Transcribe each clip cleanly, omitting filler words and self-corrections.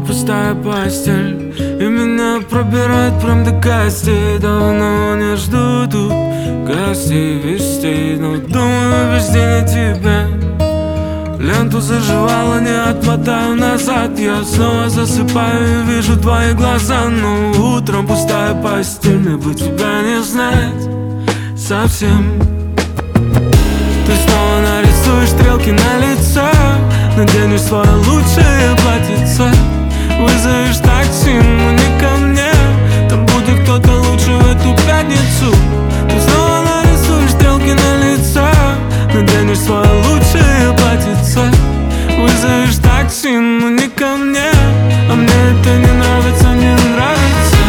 пустая постель, и меня пробирает прям до костей. Давно не жду тут гостей, вестей, но думаю, везде не тебя. Ленту заживала, не отмотаю назад. Я снова засыпаю и вижу твои глаза. Но утром пустая постель, мне бы тебя не знать совсем. Ты снова нарисуешь стрелки на лицо, наденешь свое лучшее платьице, вызовешь такси, но не ко мне. Там будет кто-то лучше в эту пятницу. Ты снова нарисуешь стрелки на лицо, наденешь свое лучшее платьице, вызовешь такси, но не ко мне. А мне это не нравится, не нравится.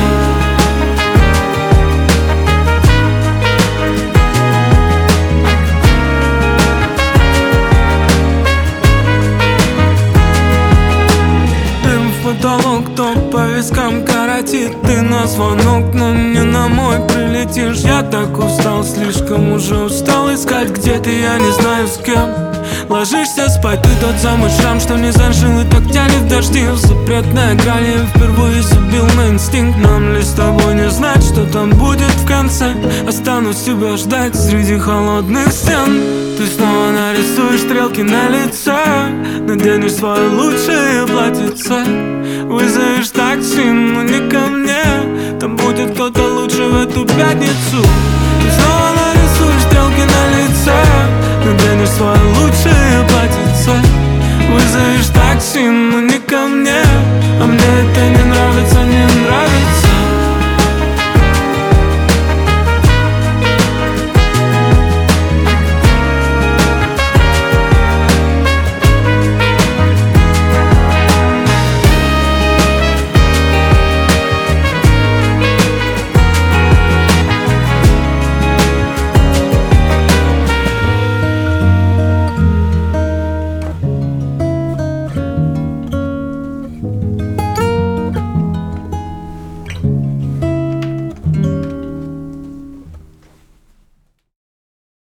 Потолок, кто по вискам коротит. Ты на звонок, но не на мой прилетишь. Я так устал, слишком уже устал искать, где ты, я не знаю с кем. Ложишься спать, ты тот самый шрам, что не зажил и так тянет в дожди. Запретная грань, я впервые забил на инстинкт. Нам ли с тобой не знать, что там будет в конце? Останусь тебя ждать среди холодных стен. Ты снова нарисуешь стрелки на лицо, наденешь свое лучшее платьице, вызовешь такси, но не ко мне. Там будет кто-то лучше в эту пятницу.